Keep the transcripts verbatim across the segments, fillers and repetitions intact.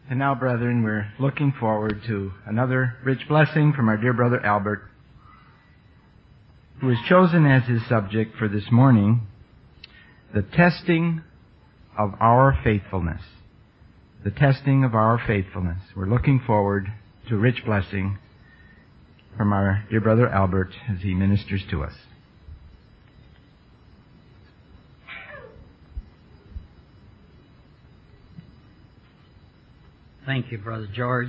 And now, brethren, we're looking forward to another rich blessing from our dear brother Albert, who has chosen as his subject for this morning, the testing of our faithfulness. The testing of our faithfulness. We're looking forward to a rich blessing from our dear brother Albert as he ministers to us. Thank you, Brother George.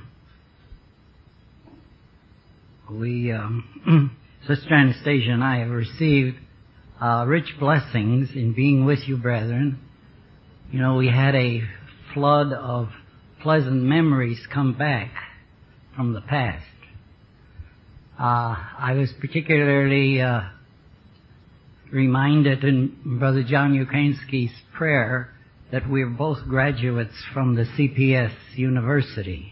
We, um, Sister Anastasia and I have received uh, rich blessings in being with you, brethren. You know, we had a flood of pleasant memories come back from the past. Uh, I was particularly uh, reminded in Brother John Ukrainsky's prayer that we're both graduates from the C P S University.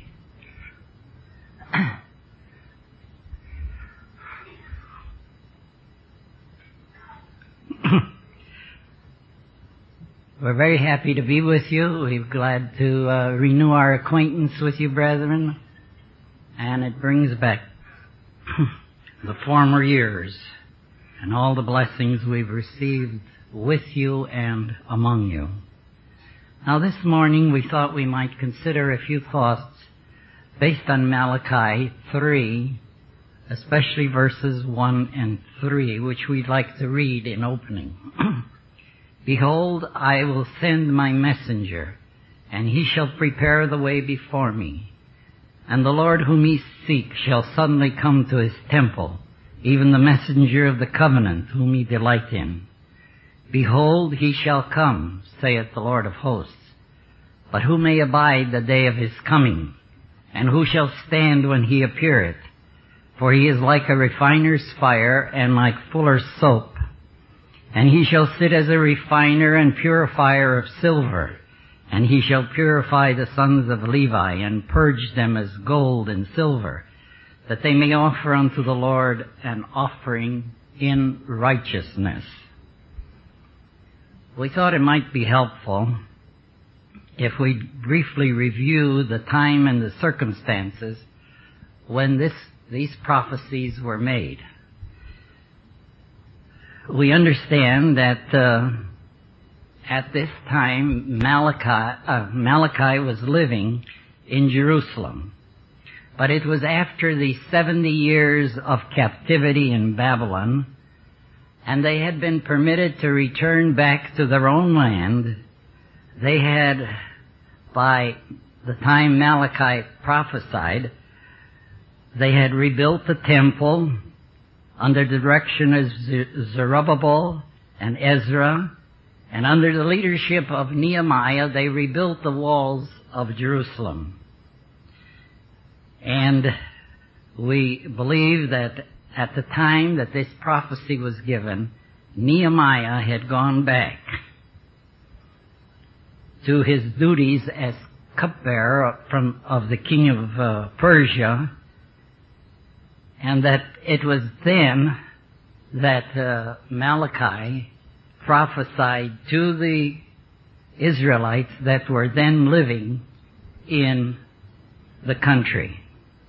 We're very happy to be with you. We're glad to uh, renew our acquaintance with you, brethren. And it brings back the former years and all the blessings we've received with you and among you. Now this morning we thought we might consider a few thoughts based on Malachi three, especially verses one and three, which we'd like to read in opening. Behold, I will send my messenger, and he shall prepare the way before me. And the Lord whom ye seek shall suddenly come to his temple, even the messenger of the covenant whom ye delight in. Behold, he shall come, saith the Lord of hosts. But who may abide the day of his coming? And who shall stand when he appeareth? For he is like a refiner's fire, and like fuller's soap. And he shall sit as a refiner and purifier of silver. And he shall purify the sons of Levi, and purge them as gold and silver, that they may offer unto the Lord an offering in righteousness. We thought it might be helpful if we briefly review the time and the circumstances when this, these prophecies were made. We understand that uh, at this time Malachi, uh, Malachi was living in Jerusalem. But it was after the seventy years of captivity in Babylon, and they had been permitted to return back to their own land. They had, by the time Malachi prophesied, they had rebuilt the temple under the direction of Zerubbabel and Ezra, and under the leadership of Nehemiah, they rebuilt the walls of Jerusalem. And we believe that at the time that this prophecy was given, Nehemiah had gone back to his duties as cupbearer from of the king of uh, Persia, and that it was then that uh, Malachi prophesied to the Israelites that were then living in the country.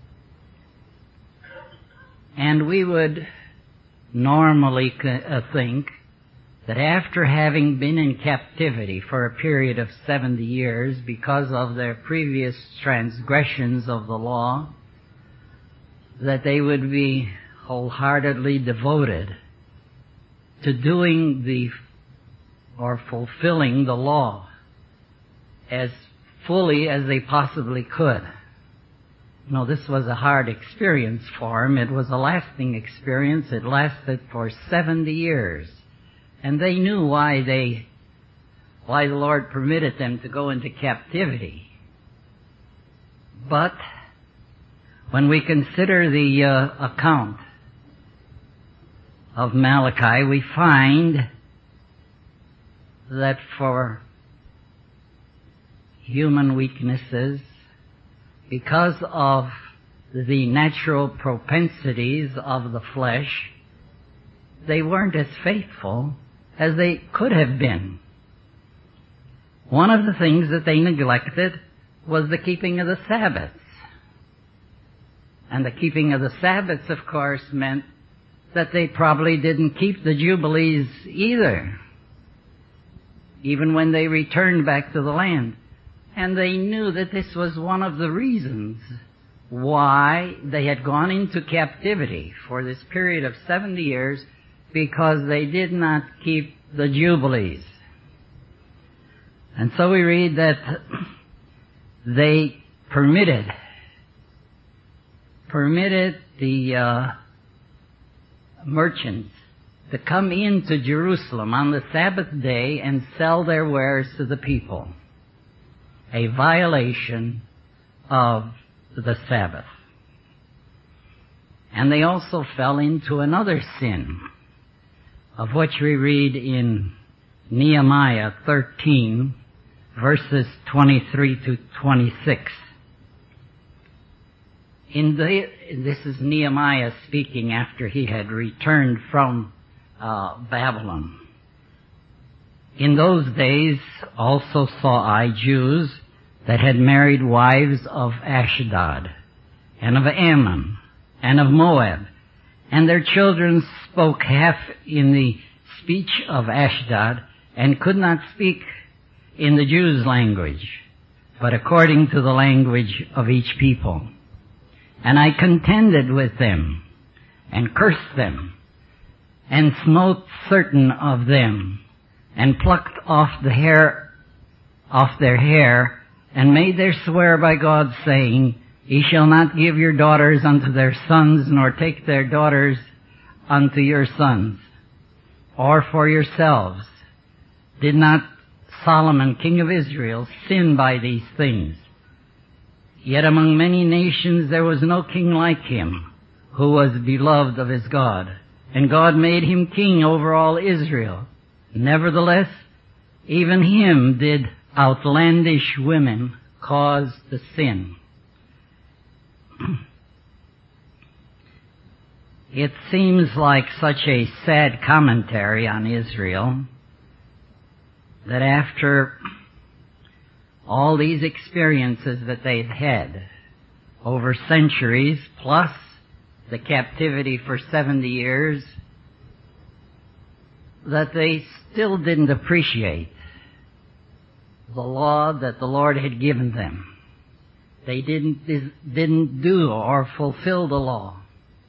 And we would normally uh, think that after having been in captivity for a period of seventy years because of their previous transgressions of the law, that they would be wholeheartedly devoted to doing the, or fulfilling the law as fully as they possibly could. No, this was a hard experience for them. It was a lasting experience. It lasted for seventy years. And they knew why they, why the Lord permitted them to go into captivity. But when we consider the uh, account of Malachi, we find that for human weaknesses, because of the natural propensities of the flesh, they weren't as faithful as they could have been. One of the things that they neglected was the keeping of the Sabbaths. And the keeping of the Sabbaths, of course, meant that they probably didn't keep the Jubilees either, even when they returned back to the land. And they knew that this was one of the reasons why they had gone into captivity for this period of seventy years, because they did not keep the Jubilees. And so we read that they permitted, permitted the uh, merchants to come into Jerusalem on the Sabbath day and sell their wares to the people. A violation of the Sabbath. And they also fell into another sin, of which we read in Nehemiah thirteen, verses twenty-three to twenty-six. In the, this is Nehemiah speaking after he had returned from uh, Babylon. In those days also saw I Jews that had married wives of Ashdod, and of Ammon, and of Moab, and their children spoke half in the speech of Ashdod, and could not speak in the Jews' language, but according to the language of each people. And I contended with them, and cursed them, and smote certain of them, and plucked off the hair off their hair, and made their swear by God, saying, Ye shall not give your daughters unto their sons, nor take their daughters unto your sons, or for yourselves. Did not Solomon, king of Israel, sin by these things? Yet among many nations there was no king like him, who was beloved of his God. And God made him king over all Israel. Nevertheless, even him did outlandish women cause to sin. It seems like such a sad commentary on Israel that after all these experiences that they've had over centuries, plus the captivity for seventy years, that they still didn't appreciate the law that the Lord had given them. They didn't, didn't do or fulfill the law.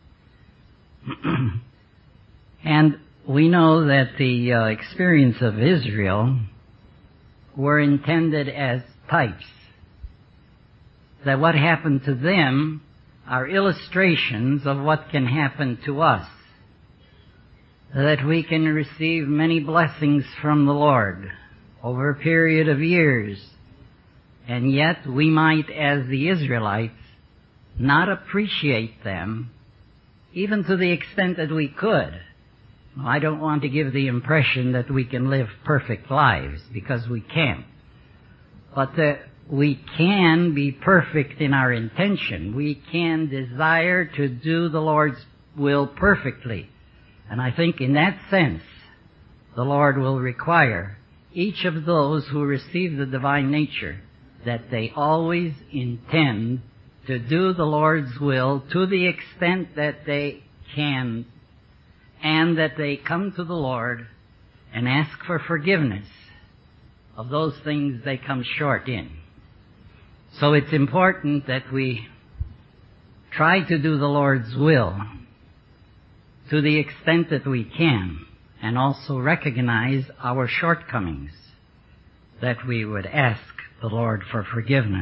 And we know that the uh, experience of Israel were intended as types. That what happened to them are illustrations of what can happen to us. That we can receive many blessings from the Lord over a period of years, and yet we might, as the Israelites, not appreciate them, even to the extent that we could. I don't want to give the impression that we can live perfect lives, because we can't. But that we can be perfect in our intention. We can desire to do the Lord's will perfectly. And I think in that sense, the Lord will require each of those who receive the divine nature that they always intend to do the Lord's will to the extent that they can, and that they come to the Lord and ask for forgiveness of those things they come short in. So it's important that we try to do the Lord's will to the extent that we can, and also recognize our shortcomings, that we would ask the Lord for forgiveness.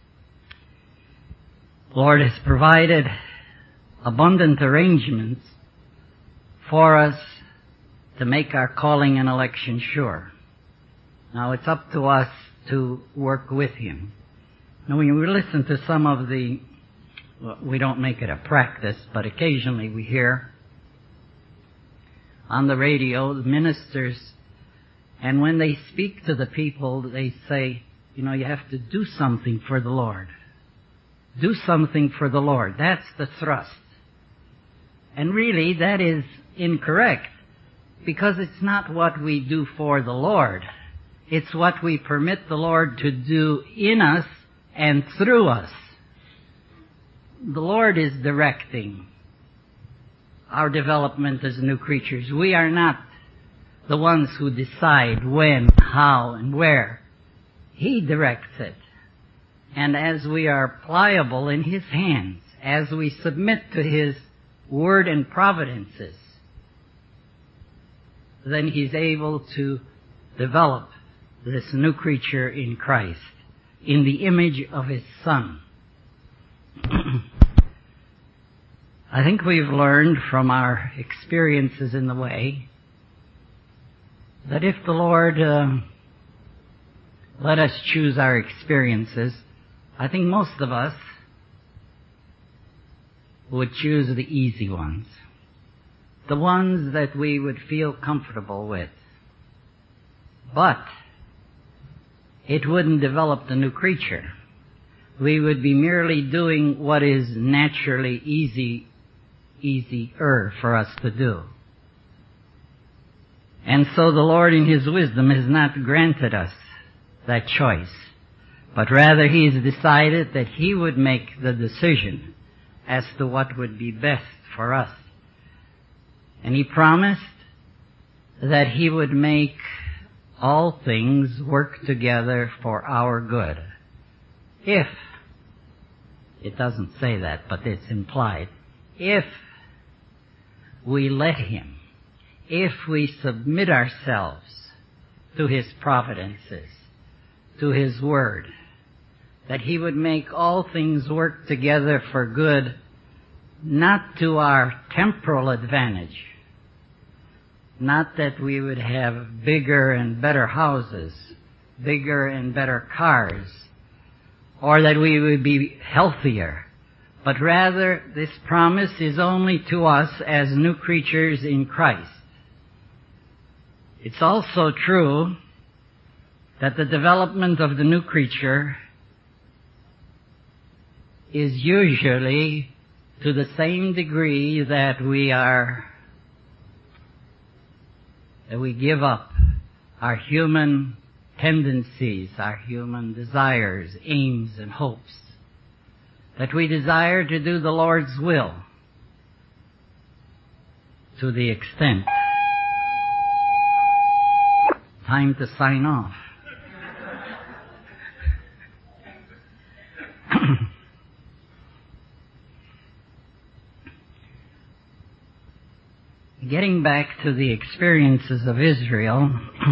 The Lord has provided abundant arrangements for us to make our calling and election sure. Now it's up to us to work with Him. Now when we listen to some of the, well, we don't make it a practice, but occasionally we hear on the radio the ministers, and when they speak to the people, they say, you know, you have to do something for the Lord. Do something for the Lord. That's the thrust. And really, that is incorrect, because it's not what we do for the Lord. It's what we permit the Lord to do in us and through us. The Lord is directing our development as new creatures. We are not the ones who decide when, how, and where. He directs it. And as we are pliable in His hands, as we submit to His word and providences, then He's able to develop this new creature in Christ, in the image of His Son. I think we've learned from our experiences in the way that if the Lord uh, let us choose our experiences, I think most of us would choose the easy ones, the ones that we would feel comfortable with. But it wouldn't develop the new creature. We would be merely doing what is naturally easy, easier for us to do. And so the Lord in His wisdom has not granted us that choice, but rather He has decided that He would make the decision as to what would be best for us. And He promised that He would make all things work together for our good. If, it doesn't say that, but it's implied, if we let Him, if we submit ourselves to His providences, to His word, that He would make all things work together for good, not to our temporal advantage, not that we would have bigger and better houses, bigger and better cars, or that we would be healthier, but rather this promise is only to us as new creatures in Christ. It's also true that the development of the new creature is usually to the same degree that we are, that we give up our human tendencies, our human desires, aims, and hopes, that we desire to do the Lord's will to the extent. Time to sign off. Getting back to the experiences of Israel,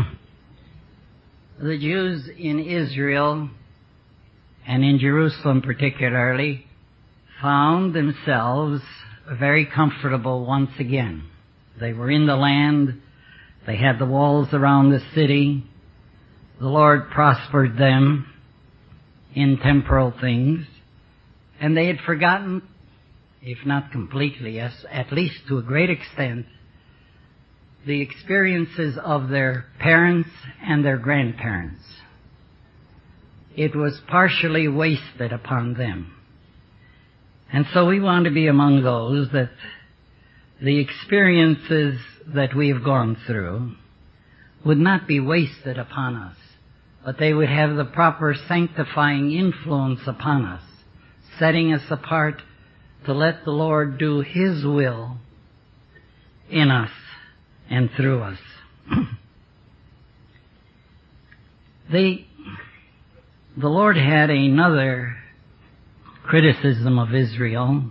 the Jews in Israel, and in Jerusalem particularly, found themselves very comfortable once again. They were in the land. They had the walls around the city. The Lord prospered them in temporal things. And they had forgotten, if not completely, yes, at least to a great extent, the experiences of their parents and their grandparents. It was partially wasted upon them. And so we want to be among those that the experiences that we have gone through would not be wasted upon us, but they would have the proper sanctifying influence upon us, setting us apart to let the Lord do His will in us and through us. the, the Lord had another criticism of Israel,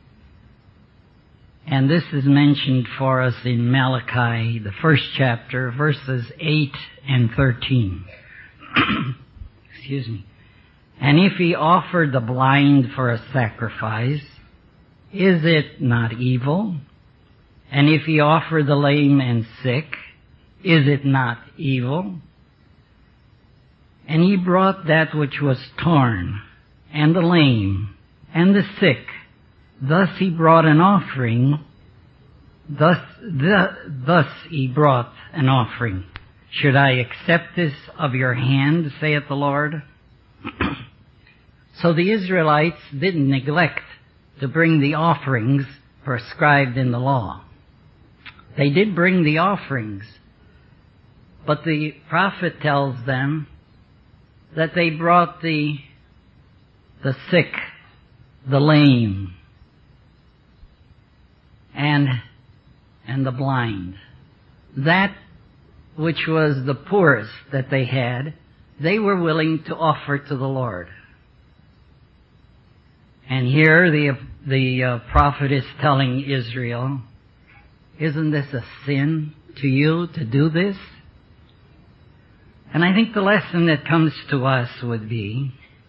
and this is mentioned for us in Malachi, the first chapter, verses eight and thirteen. Excuse me. And if he offered the blind for a sacrifice, is it not evil? And if he offered the lame and sick, is it not evil? And he brought that which was torn, and the lame, and the sick. Thus he brought an offering. Thus, the, thus he brought an offering. Should I accept this of your hand, saith the Lord? So the Israelites didn't neglect to bring the offerings prescribed in the law. They did bring the offerings, but the prophet tells them that they brought the the sick, the lame, and, and the blind. That which was the poorest that they had, they were willing to offer to the Lord. And here the, the uh, prophet is telling Israel, isn't this a sin to you to do this? And I think the lesson that comes to us would be,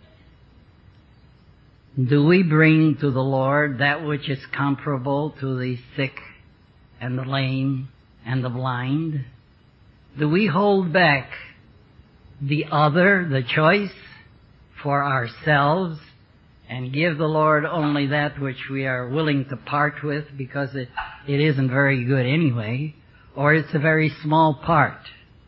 do we bring to the Lord that which is comparable to the sick and the lame and the blind? Do we hold back the other, the choice, for ourselves and give the Lord only that which we are willing to part with because it, it isn't very good anyway, or it's a very small part?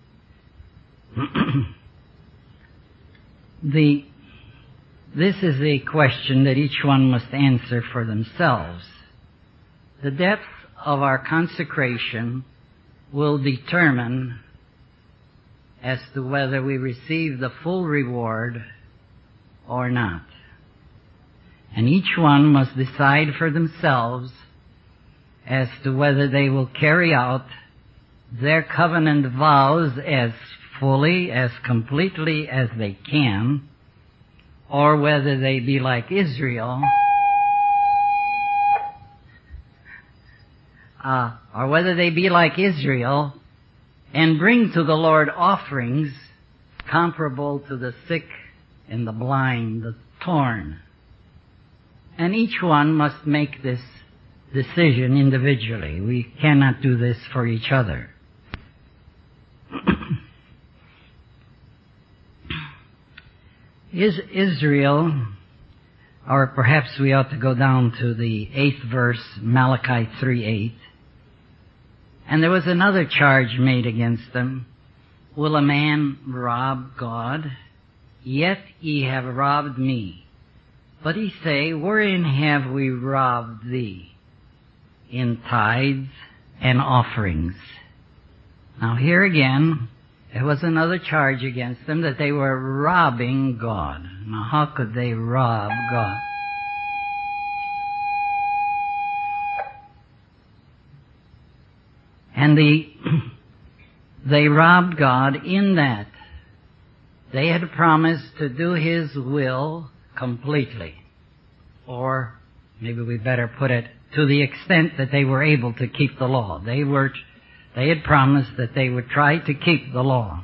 the This is a question that each one must answer for themselves. The depth of our consecration will determine as to whether we receive the full reward or not. And each one must decide for themselves as to whether they will carry out their covenant vows as fully, as completely as they can, or whether they be like Israel, uh, or whether they be like Israel and bring to the Lord offerings comparable to the sick and the blind, the torn. And each one must make this decision individually. We cannot do this for each other. Is Israel, or perhaps we ought to go down to the eighth verse, Malachi three eight. And there was another charge made against them. Will a man rob God? Yet ye have robbed me. But ye say, wherein have we robbed thee? In tithes and offerings. Now here again, there was another charge against them, that they were robbing God. Now how could they rob God? And the, they robbed God in that they had promised to do His will completely. Or, maybe we better put it, to the extent that they were able to keep the law. They were, they had promised that they would try to keep the law.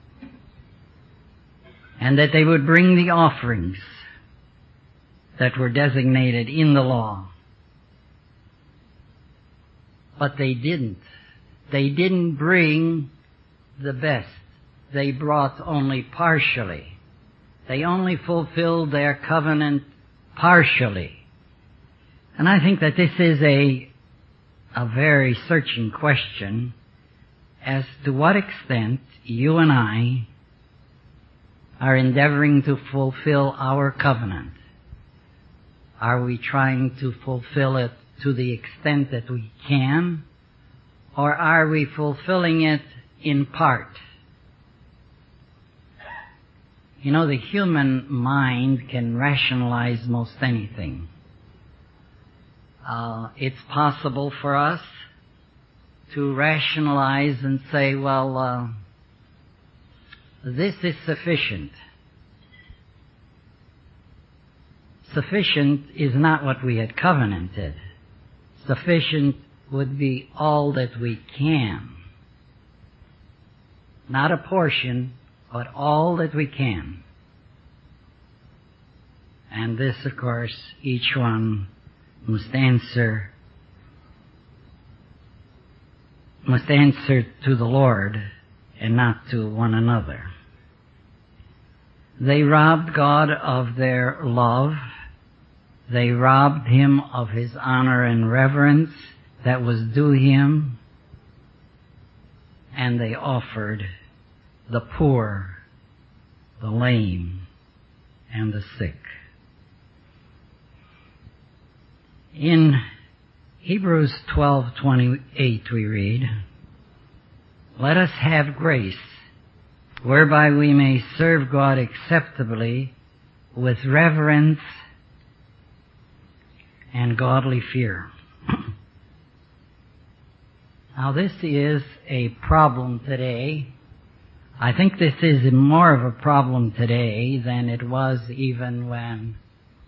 And that they would bring the offerings that were designated in the law. But they didn't. They didn't bring the best. They brought only partially. They only fulfilled their covenant partially. And I think that this is a, a very searching question as to what extent you and I are endeavoring to fulfill our covenant. Are we trying to fulfill it to the extent that we can? Or are we fulfilling it in part? You know, the human mind can rationalize most anything. Uh, it's possible for us to rationalize and say, well, uh, this is sufficient. Sufficient is not what we had covenanted. Sufficient would be all that we can. Not a portion, but all that we can. And this, of course, each one must answer, must answer to the Lord and not to one another. They robbed God of their love. They robbed Him of His honor and reverence that was due Him. And they offered the poor, the lame, and the sick. In Hebrews twelve twenty-eight we read, let us have grace, whereby we may serve God acceptably with reverence and godly fear. Now this is a problem today. I think this is more of a problem today than it was even when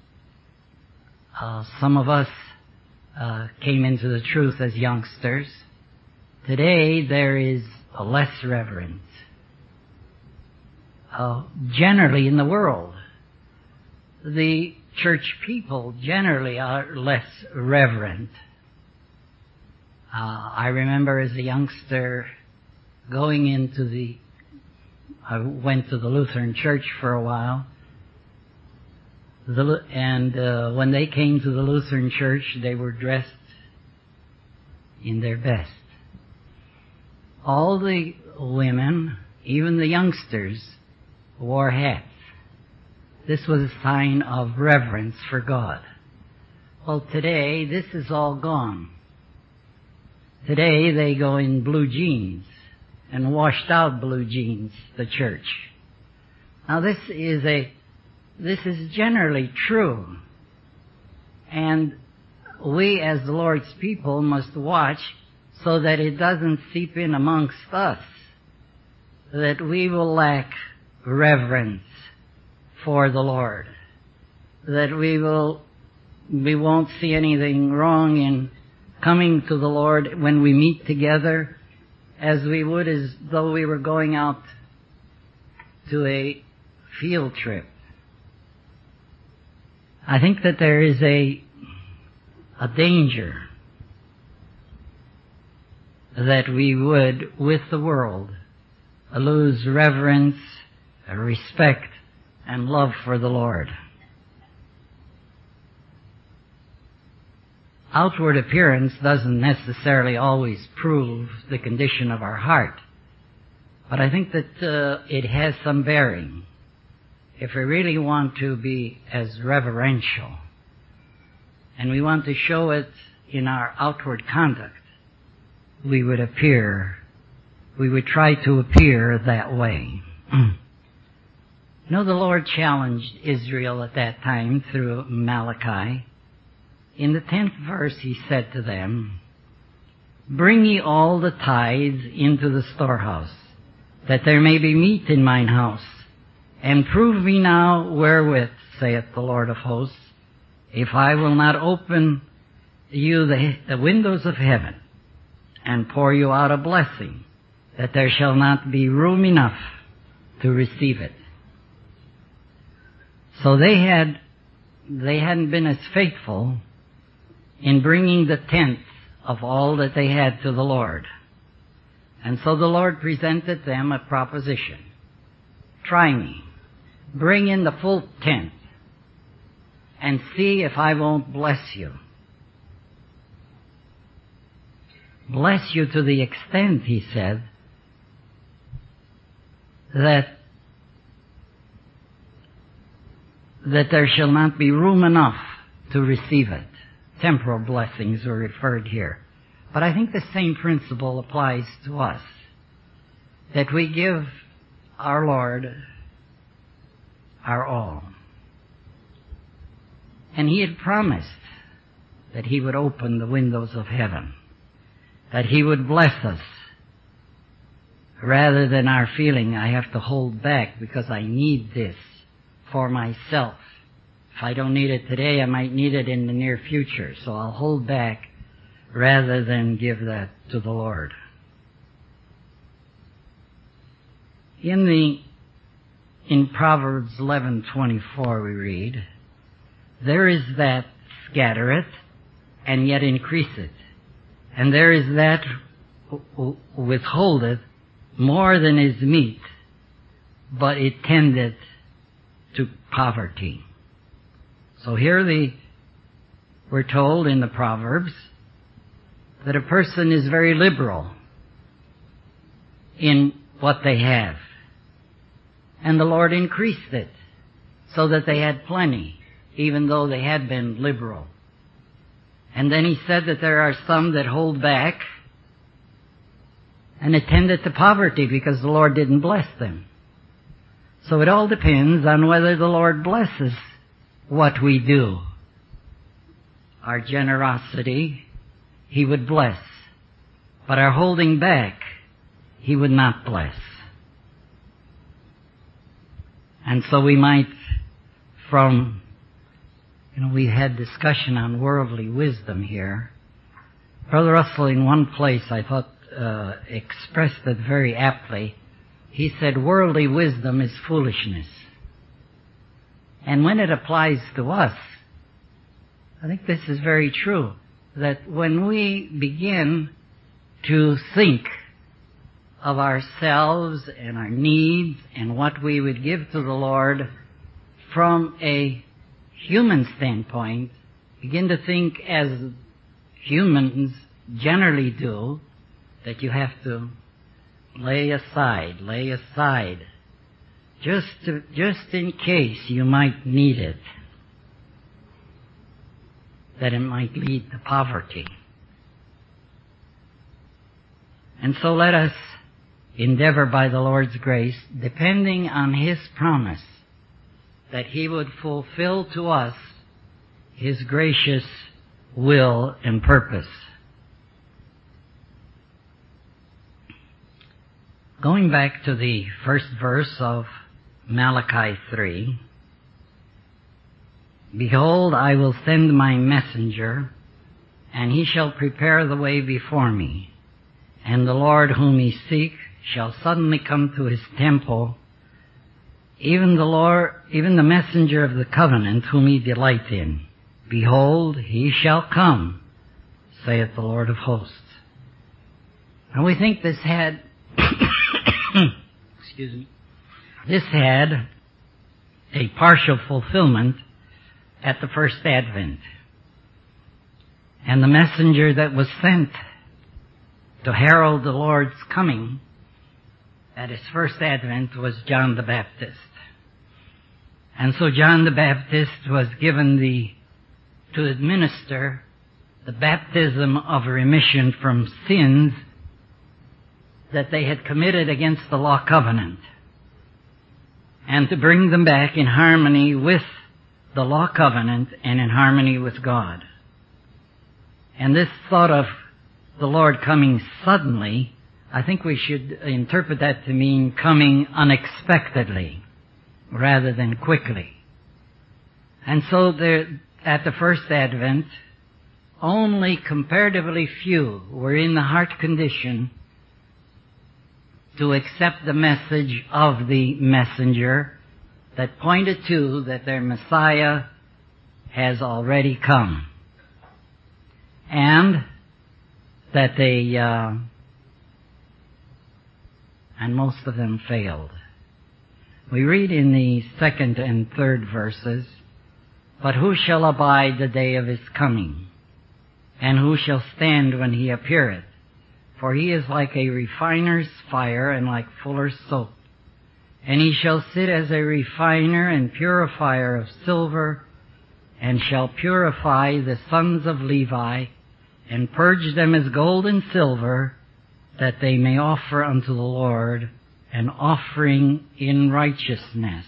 uh, some of us uh, came into the truth as youngsters. Today there is a less reverence. Uh, generally in the world, the church people generally are less reverent. Uh, I remember as a youngster going into the, I went to the Lutheran church for a while, the, and uh, when they came to the Lutheran church, they were dressed in their best. All the women, even the youngsters, wore hats. This was a sign of reverence for God. Well, today, this is all gone. Today, they go in blue jeans and washed out blue jeans, the church. Now, this is a, this is generally true. And we, as the Lord's people, must watch so that it doesn't seep in amongst us, that we will lack reverence for the Lord, that we will, we won't see anything wrong in coming to the Lord when we meet together as we would as though we were going out to a field trip. I think that there is a, a danger that we would, with the world, lose reverence, respect, and love for the Lord. Outward appearance doesn't necessarily always prove the condition of our heart, but I think that uh, it has some bearing. If we really want to be as reverential, and we want to show it in our outward conduct, we would appear, we would try to appear that way. You know, the Lord challenged Israel at that time through Malachi. In the tenth verse he said to them, "Bring ye all the tithes into the storehouse, that there may be meat in mine house. And prove me now wherewith, saith the Lord of hosts, if I will not open you the, the windows of heaven, and pour you out a blessing, that there shall not be room enough to receive it." So they had, they hadn't been as faithful in bringing the tenth of all that they had to the Lord. And so the Lord presented them a proposition. Try me. Bring in the full tenth and see if I won't bless you. Bless you to the extent, he said, that that there shall not be room enough to receive it. Temporal blessings are referred here. But I think the same principle applies to us, that we give our Lord our all. And he had promised that he would open the windows of heaven, that he would bless us, rather than our feeling, I have to hold back because I need this for myself. If I don't need it today, I might need it in the near future, so I'll hold back rather than give that to the Lord. In the in Proverbs eleven twenty-four we read, "There is that scattereth and yet increaseth, and there is that withholdeth more than is meet, but it tendeth to poverty." So here the, we're told in the Proverbs that a person is very liberal in what they have. And the Lord increased it so that they had plenty, even though they had been liberal. And then he said that there are some that hold back and it tended to poverty because the Lord didn't bless them. So it all depends on whether the Lord blesses what we do. Our generosity, He would bless. But our holding back, He would not bless. And so we might, from, you know, we had discussion on worldly wisdom here. Brother Russell, in one place, I thought, uh, expressed it very aptly. He said, worldly wisdom is foolishness. And when it applies to us, I think this is very true, that when we begin to think of ourselves and our needs and what we would give to the Lord from a human standpoint, begin to think as humans generally do, that you have to lay aside, lay aside, just to, just in case you might need it, that it might lead to poverty. And so let us endeavor by the Lord's grace, depending on His promise, that He would fulfill to us His gracious will and purpose. Going back to the first verse of Malachi three, behold, I will send my messenger, and he shall prepare the way before me. And the Lord whom ye seek shall suddenly come to his temple, even the Lord, even the messenger of the covenant whom ye delight in. Behold, he shall come, saith the Lord of hosts. And we think this had, excuse me, this had a partial fulfillment at the first advent. And the messenger that was sent to herald the Lord's coming at his first advent was John the Baptist. And so John the Baptist was given the, to administer the baptism of remission from sins that they had committed against the law covenant, and to bring them back in harmony with the law covenant and in harmony with God. And this thought of the Lord coming suddenly, I think we should interpret that to mean coming unexpectedly rather than quickly. And so there, at the first advent, only comparatively few were in the heart condition to accept the message of the messenger that pointed to that their Messiah has already come. And that they, uh, and most of them failed. We read in the second and third verses, but who shall abide the day of his coming? And who shall stand when he appeareth? For he is like a refiner's fire and like fuller's soap. And he shall sit as a refiner and purifier of silver, and shall purify the sons of Levi, and purge them as gold and silver, that they may offer unto the Lord an offering in righteousness.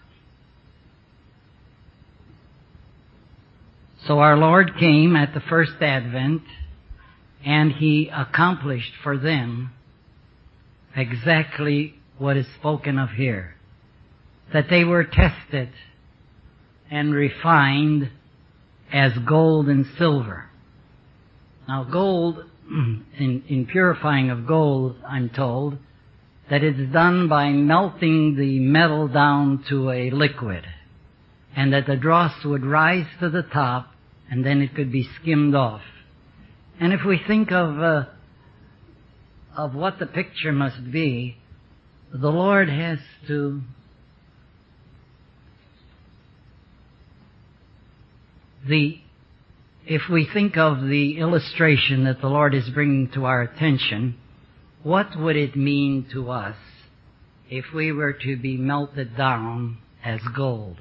So our Lord came at the first advent, and he accomplished for them exactly what is spoken of here, that they were tested and refined as gold and silver. Now gold, in, in purifying of gold, I'm told, that it's done by melting the metal down to a liquid, and that the dross would rise to the top, and then it could be skimmed off. And if we think of uh, of what the picture must be, the Lord has to the if we think of the illustration that the Lord is bringing to our attention, what would it mean to us if we were to be melted down as gold?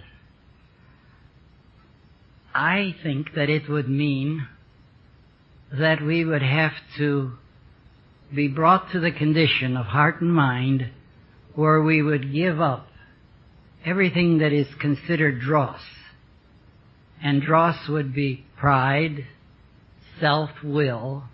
I think that it would mean that we would have to be brought to the condition of heart and mind where we would give up everything that is considered dross. And dross would be pride, self-will,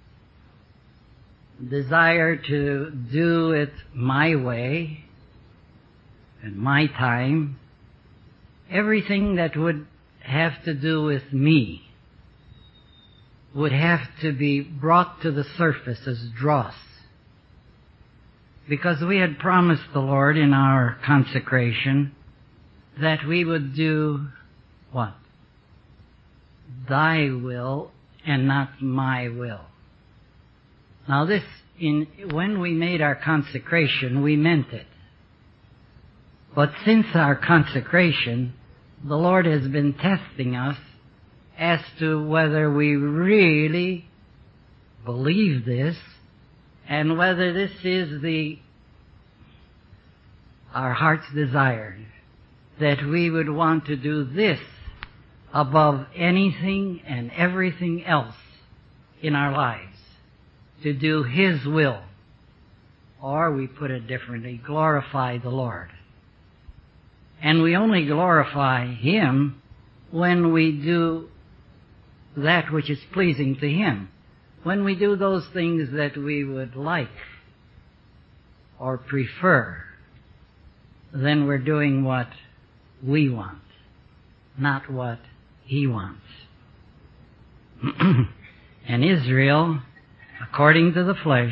desire to do it my way and my time, everything that would have to do with me would have to be brought to the surface as dross. Because we had promised the Lord in our consecration that we would do what? Thy will and not my will. Now this, in, when we made our consecration, we meant it. But since our consecration, the Lord has been testing us as to whether we really believe this and whether this is the our heart's desire, that we would want to do this above anything and everything else in our lives, to do His will, or we put it differently, glorify the Lord. And we only glorify Him when we do that which is pleasing to Him. When we do those things that we would like or prefer, then we're doing what we want, not what He wants. And Israel, according to the flesh,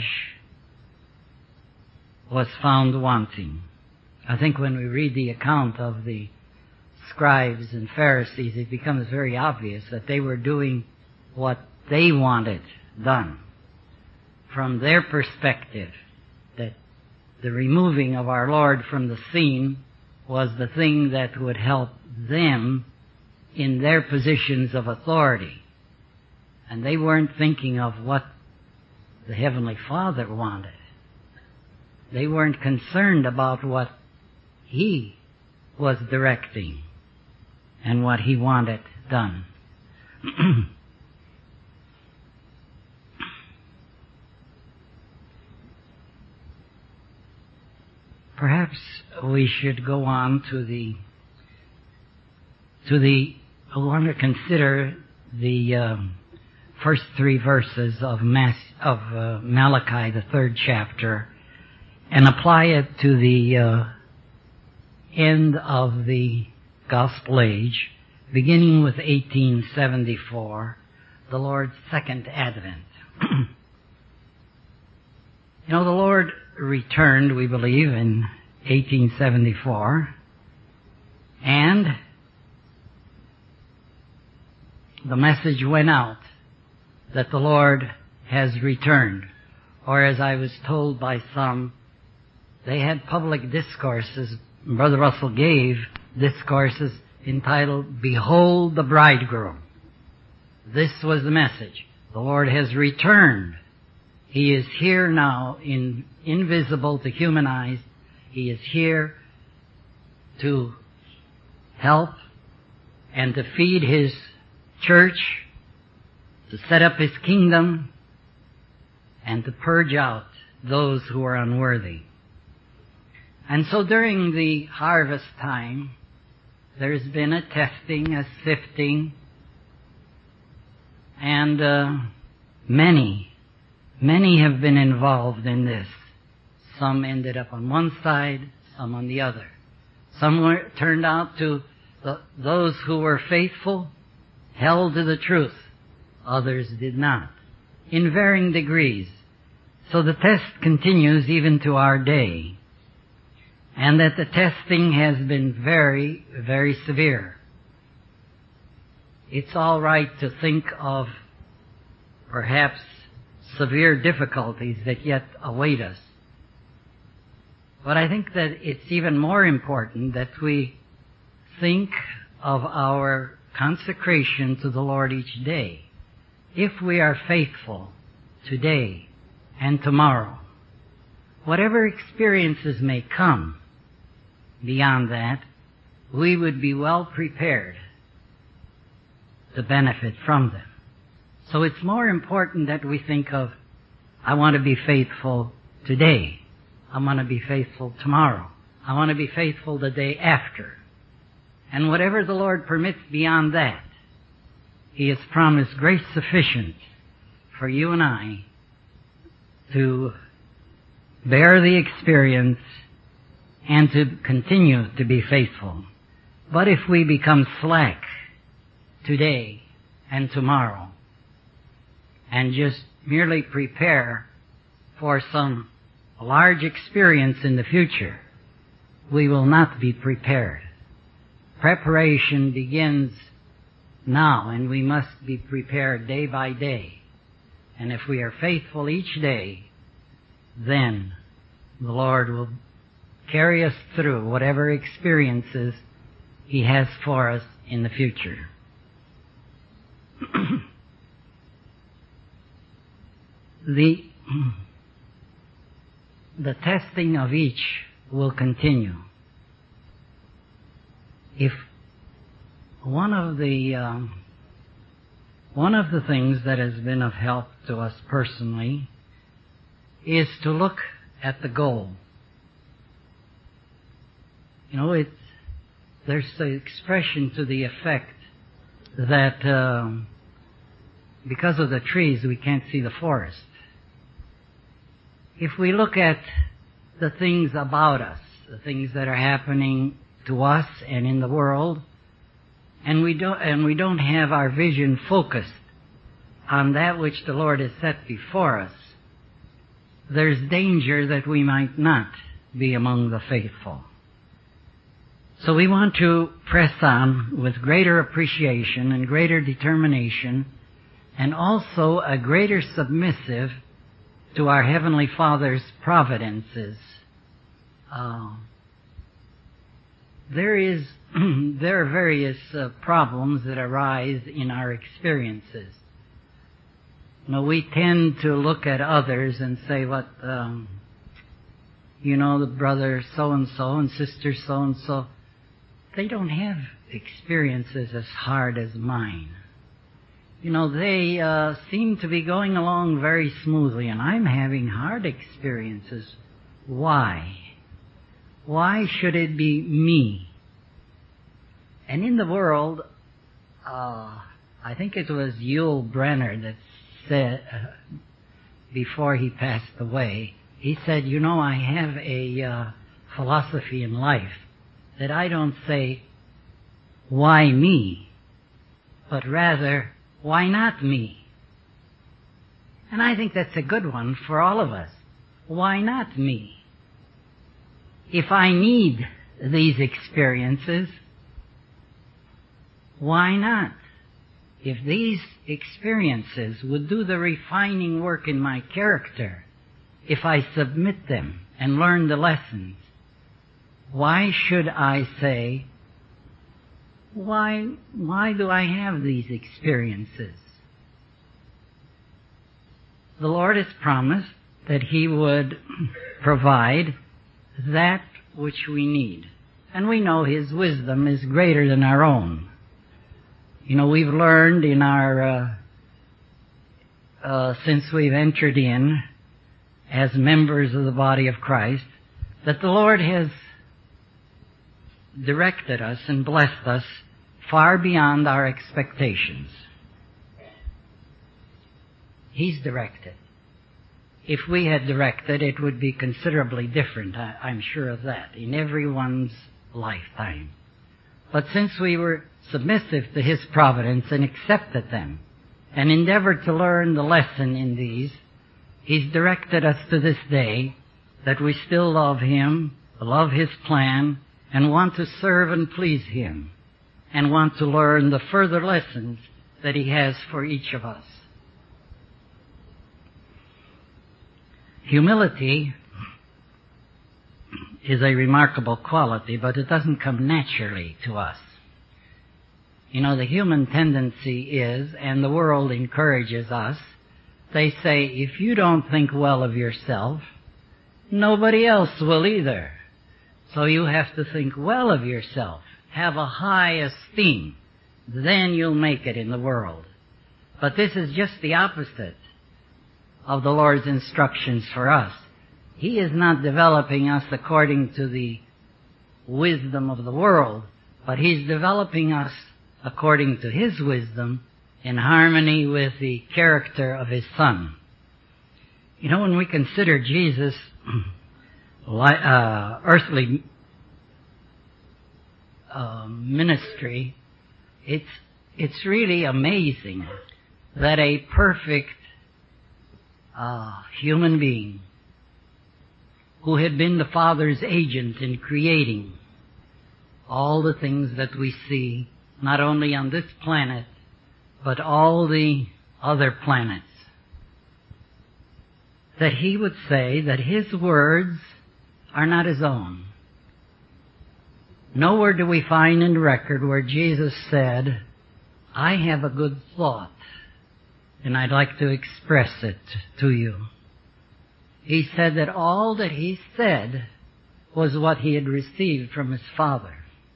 was found wanting. I think when we read the account of the scribes and Pharisees, it becomes very obvious that they were doing what they wanted done. From their perspective, that the removing of our Lord from the scene was the thing that would help them in their positions of authority. And they weren't thinking of what the Heavenly Father wanted. They weren't concerned about what He was directing and what He wanted done. Perhaps we should go on to the, to the, I want to consider the um, first three verses of, Mas, of uh, Malachi, the third chapter, and apply it to the uh, end of the gospel age, beginning with eighteen seventy-four, the Lord's second advent. You know, the Lord returned, we believe, in eighteen seventy-four, and the message went out that the Lord has returned. Or as I was told by some, they had public discourses. Brother Russell gave discourses entitled, "Behold the Bridegroom." This was the message. The Lord has returned. He is here now, in, invisible to human eyes. He is here to help and to feed His church, to set up His kingdom, and to purge out those who are unworthy. And so during the harvest time, there's been a testing, a sifting, and uh, many, many have been involved in this. Some ended up on one side, some on the other. Some were turned out to the, those who were faithful, held to the truth. Others did not, in varying degrees. So the test continues even to our day. And that the testing has been very, very severe. It's all right to think of perhaps severe difficulties that yet await us. But I think that it's even more important that we think of our consecration to the Lord each day. If we are faithful today and tomorrow, whatever experiences may come beyond that, we would be well prepared to benefit from them. So it's more important that we think of, I want to be faithful today. I want to be faithful tomorrow. I want to be faithful the day after. And whatever the Lord permits beyond that, He has promised grace sufficient for you and I to bear the experience and to continue to be faithful. But if we become slack today and tomorrow and just merely prepare for some large experience in the future, we will not be prepared. Preparation begins now, and we must be prepared day by day. And if we are faithful each day, then the Lord will carry us through whatever experiences He has for us in the future. the, the testing of each will continue. If one of the um, one of the things that has been of help to us personally is to look at the goal. You know, it's there's the expression to the effect that um, because of the trees we can't see the forest. If we look at the things about us, the things that are happening to us and in the world, and we don't and we don't have our vision focused on that which the Lord has set before us, there's danger that we might not be among the faithful. So we want to press on with greater appreciation and greater determination, and also a greater submissive to our Heavenly Father's providences. Uh, there is, there are various uh, problems that arise in our experiences. You know, we tend to look at others and say, what, um, you know, the brother so-and-so and sister so-and-so, they don't have experiences as hard as mine. You know, they uh, seem to be going along very smoothly, and I'm having hard experiences. Why? Why should it be me? And in the world, uh, I think it was Yul Brenner that said, uh, before he passed away, he said, you know, I have a uh, philosophy in life that I don't say, why me? But rather, why not me? And I think that's a good one for all of us. Why not me? If I need these experiences, why not? If these experiences would do the refining work in my character, if I submit them and learn the lessons, why should I say, why, why do I have these experiences? The Lord has promised that He would provide that which we need. And we know His wisdom is greater than our own. You know, we've learned in our, uh, uh, since we've entered in as members of the body of Christ, that the Lord has directed us and blessed us far beyond our expectations. He's directed. If we had directed, it would be considerably different, I, I'm sure of that, in everyone's lifetime. But since we were submissive to His providence and accepted them, and endeavored to learn the lesson in these, He's directed us to this day that we still love Him, love His plan, and want to serve and please Him, and want to learn the further lessons that He has for each of us. Humility is a remarkable quality, but it doesn't come naturally to us. You know, the human tendency is, and the world encourages us, they say, if you don't think well of yourself, nobody else will either. So you have to think well of yourself, have a high esteem, then you'll make it in the world. But this is just the opposite of the Lord's instructions for us. He is not developing us according to the wisdom of the world, but He's developing us according to His wisdom in harmony with the character of His Son. You know, when we consider Jesus' uh, earthly uh, ministry, it's it's really amazing that a perfect uh, human being who had been the Father's agent in creating all the things that we see, not only on this planet, but all the other planets, that He would say that His words are not His own. Nowhere do we find in the record where Jesus said, I have a good thought, and I'd like to express it to you. He said that all that He said was what He had received from His Father.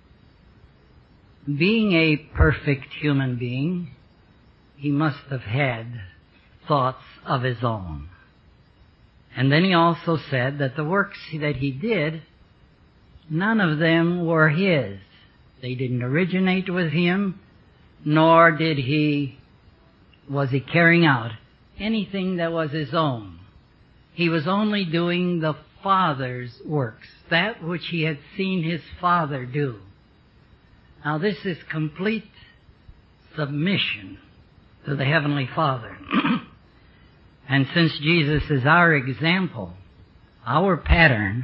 Being a perfect human being, He must have had thoughts of His own. And then He also said that the works that He did, none of them were His. They didn't originate with Him, nor did He, was He carrying out anything that was His own. He was only doing the Father's works, that which He had seen His Father do. Now this is complete submission to the Heavenly Father. And since Jesus is our example, our pattern,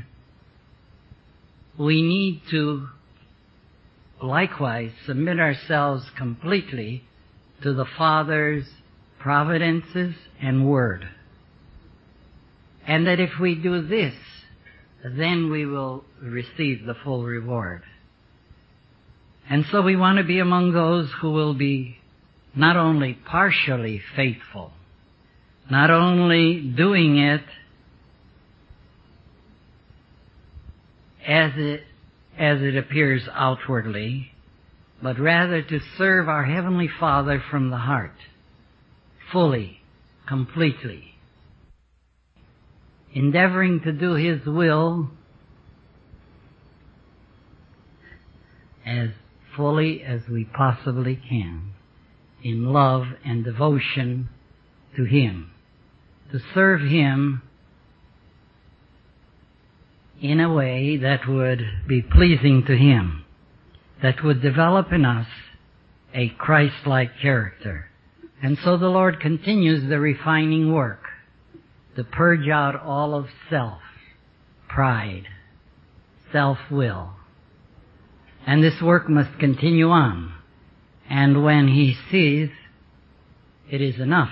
we need to likewise submit ourselves completely to the Father's providences and Word. And that if we do this, then we will receive the full reward. And so we want to be among those who will be not only partially faithful, not only doing it as it, as it appears outwardly, but rather to serve our Heavenly Father from the heart, fully, completely, endeavoring to do His will as fully as we possibly can, in love and devotion to Him, to serve Him in a way that would be pleasing to Him, that would develop in us a Christ-like character. And so the Lord continues the refining work to purge out all of self, pride, self-will. And this work must continue on. And when He sees it is enough,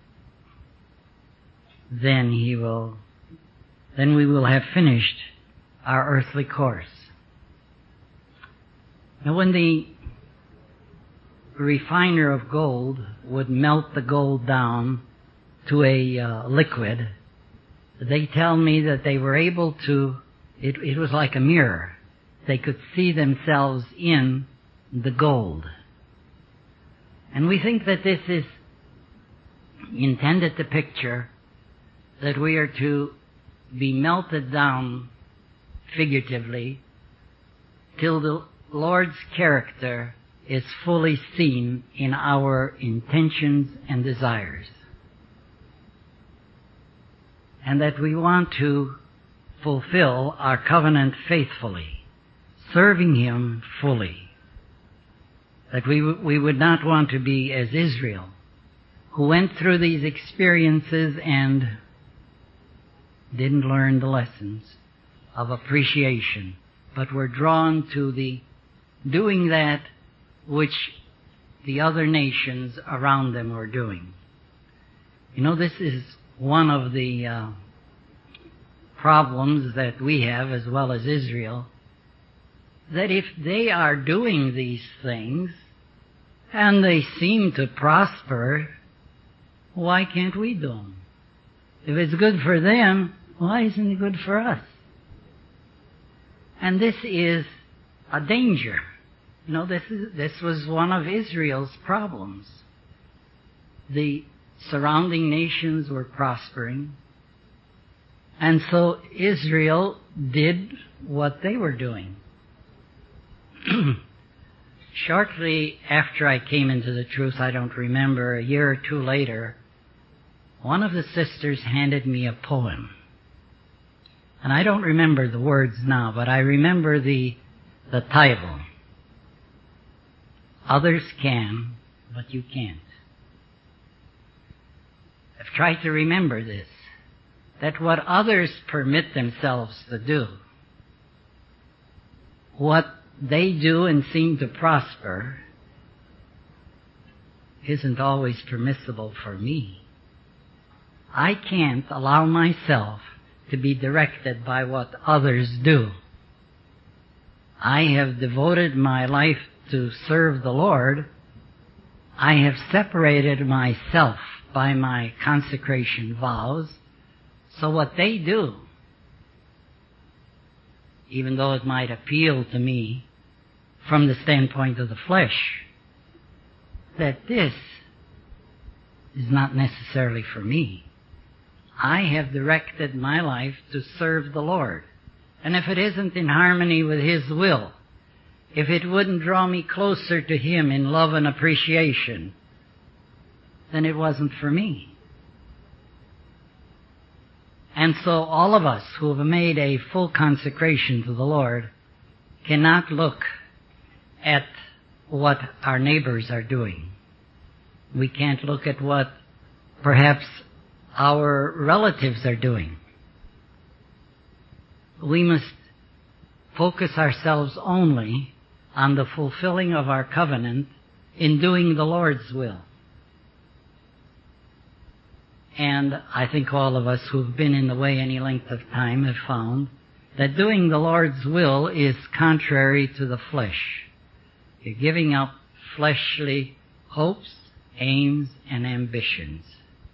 then He will, then we will have finished our earthly course. Now when the refiner of gold would melt the gold down to a uh, liquid, they tell me that they were able to, it, it was like a mirror. They could see themselves in the gold. And we think that this is intended to picture that we are to be melted down figuratively till the Lord's character is fully seen in our intentions and desires. And that we want to fulfill our covenant faithfully, serving Him fully. That we, w- we would not want to be as Israel, who went through these experiences and didn't learn the lessons of appreciation, but were drawn to the doing that which the other nations around them were doing. You know, this is one of the uh, problems that we have as well as Israel, that if they are doing these things and they seem to prosper, why can't we do them? If it's good for them, why isn't it good for us? And this is a danger. You know, this is, this was one of Israel's problems. The surrounding nations were prospering, and so Israel did what they were doing. Shortly after I came into the truth, I don't remember, a year or two later, one of the sisters handed me a poem. And I don't remember the words now, but I remember the, the title. Others can, but you can't. I've tried to remember this, that what others permit themselves to do, what they do and seem to prosper, isn't always permissible for me. I can't allow myself to be directed by what others do. I have devoted my life to serve the Lord. I have separated myself by my consecration vows. So what they do, even though it might appeal to me from the standpoint of the flesh, that this is not necessarily for me. I have directed my life to serve the Lord. And if it isn't in harmony with His will, if it wouldn't draw me closer to Him in love and appreciation, then it wasn't for me. And so all of us who have made a full consecration to the Lord cannot look at what our neighbors are doing. We can't look at what perhaps our relatives are doing. We must focus ourselves only on the fulfilling of our covenant in doing the Lord's will. And I think all of us who've been in the way any length of time have found that doing the Lord's will is contrary to the flesh. You're giving up fleshly hopes, aims, and ambitions,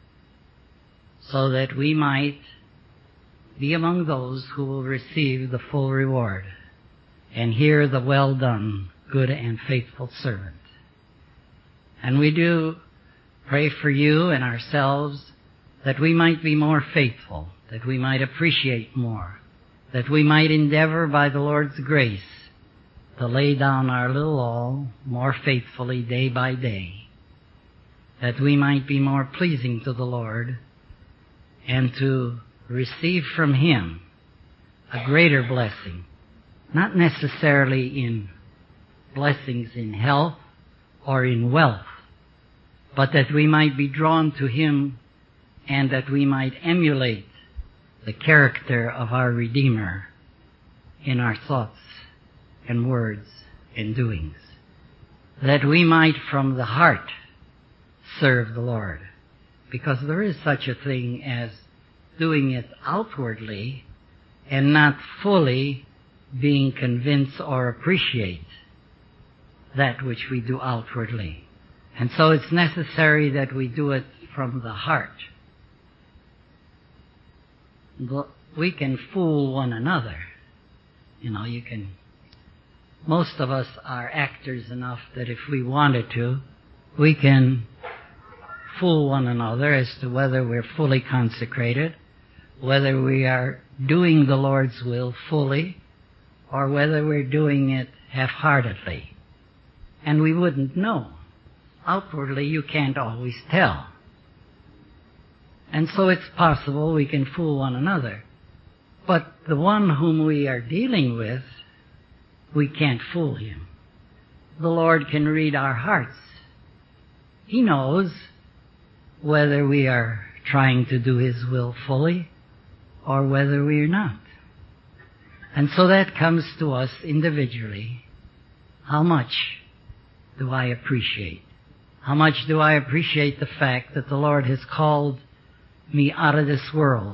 so that we might be among those who will receive the full reward and hear the well done, good and faithful servant. And we do pray for you and ourselves that we might be more faithful, that we might appreciate more, that we might endeavor by the Lord's grace to lay down our little all more faithfully day by day, that we might be more pleasing to the Lord and to receive from Him a greater blessing, not necessarily in blessings in health or in wealth, but that we might be drawn to Him and that we might emulate the character of our Redeemer in our thoughts and words and doings, that we might from the heart serve the Lord, because there is such a thing as doing it outwardly and not fully being convinced or appreciate that which we do outwardly. And so it's necessary that we do it from the heart. We can fool one another. You know, you can... Most of us are actors enough that if we wanted to, we can fool one another as to whether we're fully consecrated, whether we are doing the Lord's will fully, or whether we're doing it half-heartedly. And we wouldn't know. Outwardly, you can't always tell. And so it's possible we can fool one another. But the one whom we are dealing with, we can't fool him. The Lord can read our hearts. He knows whether we are trying to do His will fully or whether we are not. And so that comes to us individually. How much do I appreciate? How much do I appreciate the fact that the Lord has called me out of this world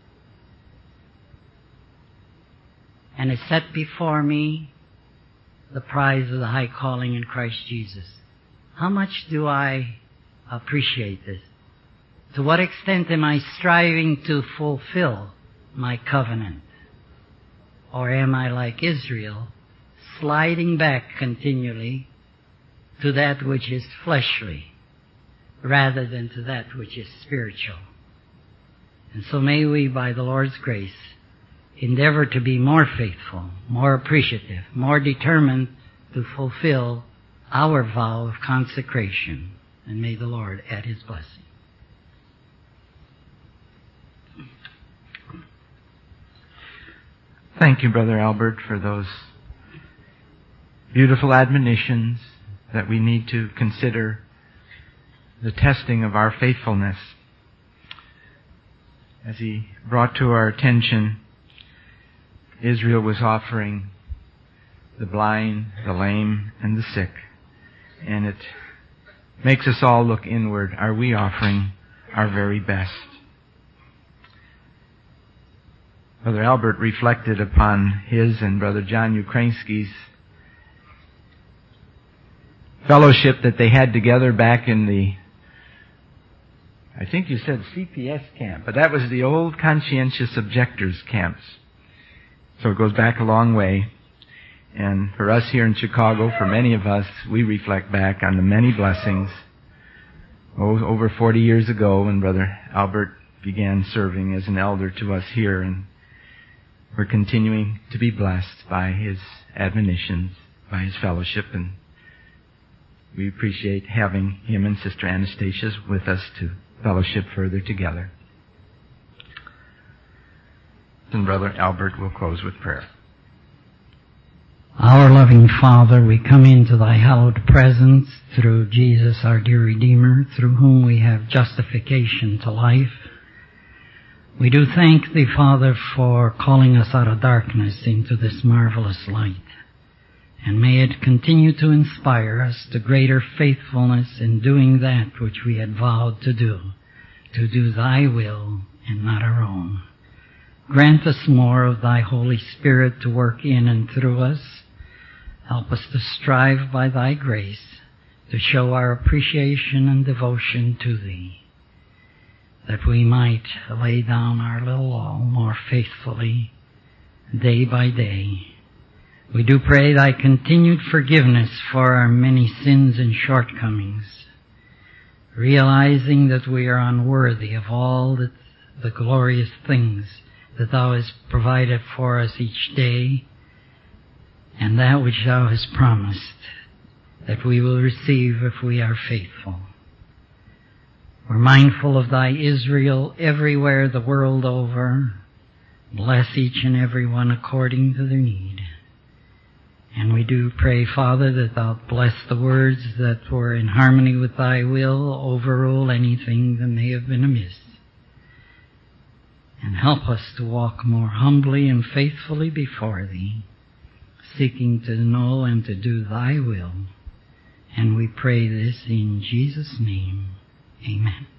and has set before me the prize of the high calling in Christ Jesus? How much do I appreciate this? To what extent am I striving to fulfill my covenant? Or am I like Israel, sliding back continually to that which is fleshly rather than to that which is spiritual? And so may we, by the Lord's grace, endeavor to be more faithful, more appreciative, more determined to fulfill our vow of consecration. And may the Lord add His blessing. Thank you, Brother Albert, for those beautiful admonitions that we need to consider the testing of our faithfulness. As he brought to our attention, Israel was offering the blind, the lame, and the sick. And it makes us all look inward. Are we offering our very best? Brother Albert reflected upon his and Brother John Ukrainsky's fellowship that they had together back in the, I think you said C P S camp, but that was the old conscientious objectors camps. So it goes back a long way. And for us here in Chicago, for many of us, we reflect back on the many blessings. Oh, over forty years ago when Brother Albert began serving as an elder to us here, and we're continuing to be blessed by his admonitions, by his fellowship, and we appreciate having him and Sister Anastasia with us to fellowship further together. And Brother Albert will close with prayer. Our loving Father, we come into Thy hallowed presence through Jesus, our dear Redeemer, through whom we have justification to life. We do thank Thee, Father, for calling us out of darkness into this marvelous light. And may it continue to inspire us to greater faithfulness in doing that which we had vowed to do, to do Thy will and not our own. Grant us more of Thy Holy Spirit to work in and through us. Help us to strive by Thy grace to show our appreciation and devotion to Thee, that we might lay down our little all more faithfully day by day. We do pray Thy continued forgiveness for our many sins and shortcomings, realizing that we are unworthy of all that, the glorious things that Thou hast provided for us each day, and that which Thou hast promised that we will receive if we are faithful. We're mindful of Thy Israel everywhere the world over. Bless each and every one according to their need. And we do pray, Father, that Thou bless the words that were in harmony with Thy will, overrule anything that may have been amiss. And help us to walk more humbly and faithfully before Thee, seeking to know and to do Thy will. And we pray this in Jesus' name. Amen.